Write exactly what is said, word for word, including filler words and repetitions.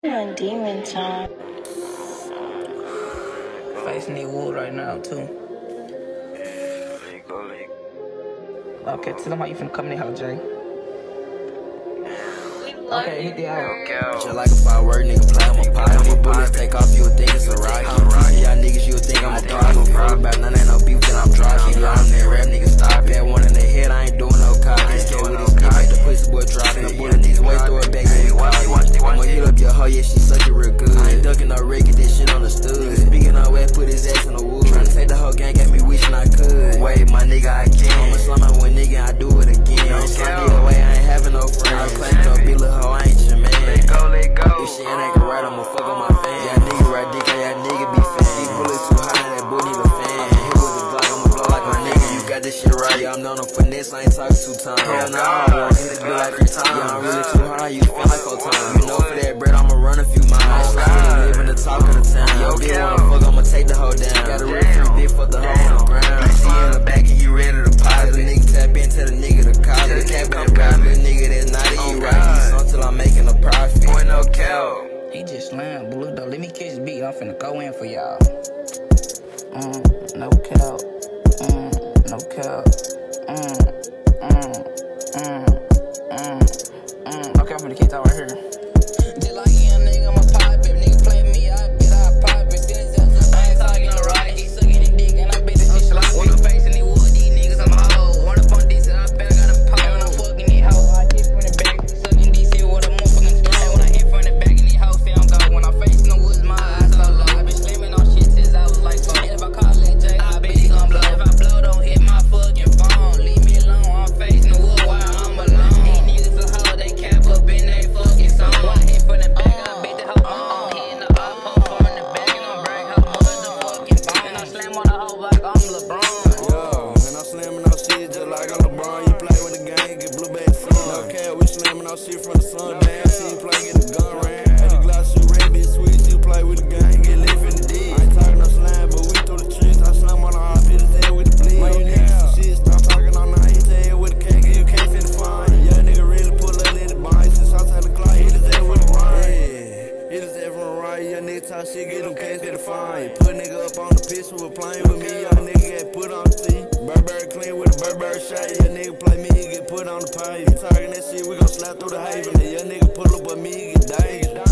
On demon time. Facing the wood right now too. Okay, tell them how you finna come in the house, Jay. Okay, hit the out. Just like a firework, nigga, play on my pot. These bullets take off, you would think it's a rocket. Y'all niggas, you would think I'm a throw. I'm proud about none, ain't no beef, then I'm dropping. Keep on there, rap niggas stop. Had one in the head, I ain't doing no cop. Just came with his dick, make the pussy boy drop. And the bullet niggas way throw it back in the car. I'ma hit up your hoe, yeah, she suck it real good. I ain't ducking no rig, get this shit understood. Speaking of wet, put his ass in the wood. Tryna take the whole gang, got me wishing I could. Wait, my nigga, I can't. I'ma slum my one nigga, I do it again. I'm slum the way, I ain't having no friends. I'm claiming no big little hoe, I ain't your man. Let go, let go. If she ain't acting right, I'ma fuck on my fan. Yeah, nigga right dick, yeah, nigga be fan. These bullets too high, that boy need a fan. I'm hit with the Glock, I'ma blow like my nigga. You got this shit right, yeah, I'm down on finesse, I ain't talking two times. Hell nah, I won't hit the bill like three times. Yeah, I'm really too high, you feel like four times. You know for that bread, I'ma run a few miles. I live in the talk of the town. Yo, bitch wanna fuck, I'ma take the hoe down. Got a real free bitch, fuck the hoe on the ground. I see you in the back and you ready to pop. Tell the nigga tap in, tell the nigga to call. The cat back around, little nigga that's not in you right. Until I'm making a profit. Boy, no cow. He just slammed, but look though, let me catch the beat. I'm finna go in for y'all. Mm, no cow. Mm, no cow. Mm, mm, mm, mm, mm. Okay, I'm finna keep that right here. Just like a young nigga, I'm a pop it. Nigga play me, I bet I pop it. Send his ass up, I ain't talking no right. He sucking his dick, and I bet this shit sloppy. When I'm facing these wood, these niggas, I'm a hoe. Run up on this, and I bet I got a pole. When I'm fucking these hoes, I hit from the back. Sucking D C with a motherfucking stroke. When I hit from the back, and these hoes see I'm go. When I'm facing the woods, my eyes so low. I been slimming on shit since I was like four. If I call it J, I bet he gon' blow. If I blow, don't hit my fucking phone. Leave me alone, I'm facing the wood while I'm alone. These niggas a hoe, they cap up in they fucking song. When I hit from the back, I bet the hoe on. Hitting the up, hoe from the back, and I'm break her motherfucking bone. And I slam on the hoe like I'm LeBron. Yeah, and I'm slamming on shit just like I'm LeBron. You play with the gang, get blue back sun. No cap, we slamming on shit from the sun. Damn, see you play, get the gun ran. Had the glass shoot red, bitch sweet. You play with the gang, get left in the D. I ain't talking no slam, but we through the trees. I slam on the hot, hit his head with the bleed. My nigga some shit, stop talking on night. Hit his head with the cake, you can't finna find. Yeah, nigga really pull up, let it bind. Since I tell the clock, hit his head with the rhyme. Yeah, hit his head from the right. Yeah, nigga talk shit, get them cats, get a fine. Put nigga up on the pitch who was playing with me. Young nigga get put on the tee. Burberry clean with a Burberry shot. Yeah, nigga play me, he get put on the pie. You talking that shit, we gon' slap through the haven. Yeah, nigga pull up with me, he get dying.